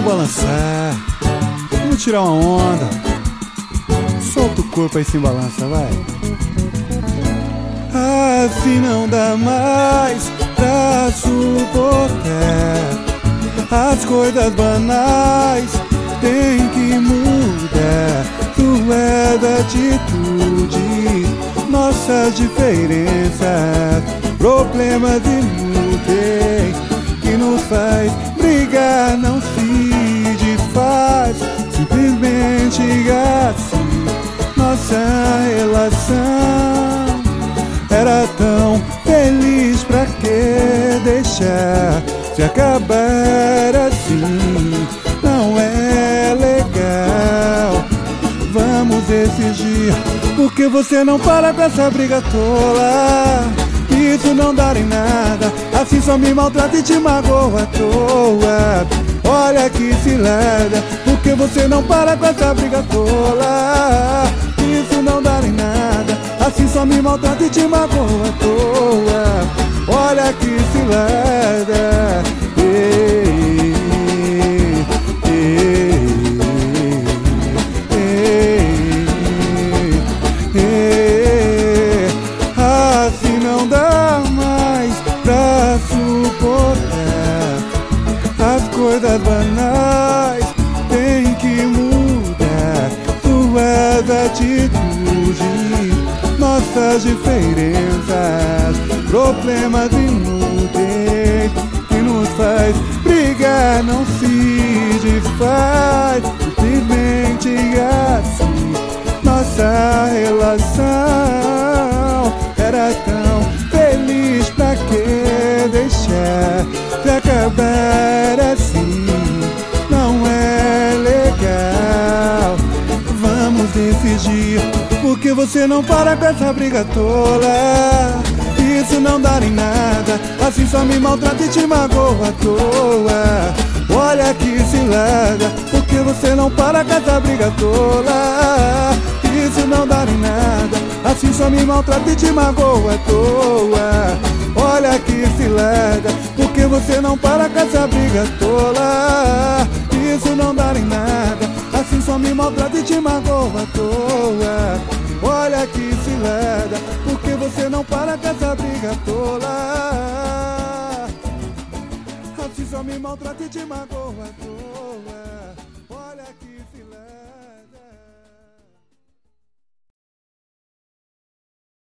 Vamos balançar, vamos tirar uma onda. Solta o corpo aí, se balança, vai. Assim não dá mais pra suportar. As coisas banais tem que mudar. Tua atitude, nossas diferenças, problemas inúteis que nos faz brigar, não se desfaz. Simplesmente assim, nossa relação era tão feliz, pra que deixar se acabar assim? Não é legal. Vamos decidir, porque você não para com essa briga tola. Isso não dá em nada, assim só me maltrata e te magoa à toa. Olha que cilada, porque você não para com essa briga tola. Isso não dá em nada, assim só me maltrata e te magoa à toa. Olha que cilada. Assim não dá mais pra suportar. As coisas banais tem que mudar. Suas atitudes, nossas diferenças, problemas inúteis que nos faz brigar, não se desfaz. Simplesmente assim, nossa relação era tão feliz, pra que deixar se acabar assim? Não é legal. Vamos decidir, porque você não para com essa briga tola. Isso não dá em nada, assim só me maltrata e te magoa à toa. Olha que cilada, porque você não para com essa briga tola. Isso não dá em nada, assim só me maltrata e te magoa à toa. Olha que cilada, porque você não para com essa briga tola. Isso não dá em nada, assim só me maltrata e te magoa à toa. Olha que cilada, porque você não para com essa briga tola. Assim só me maltrata e te magoa à toa.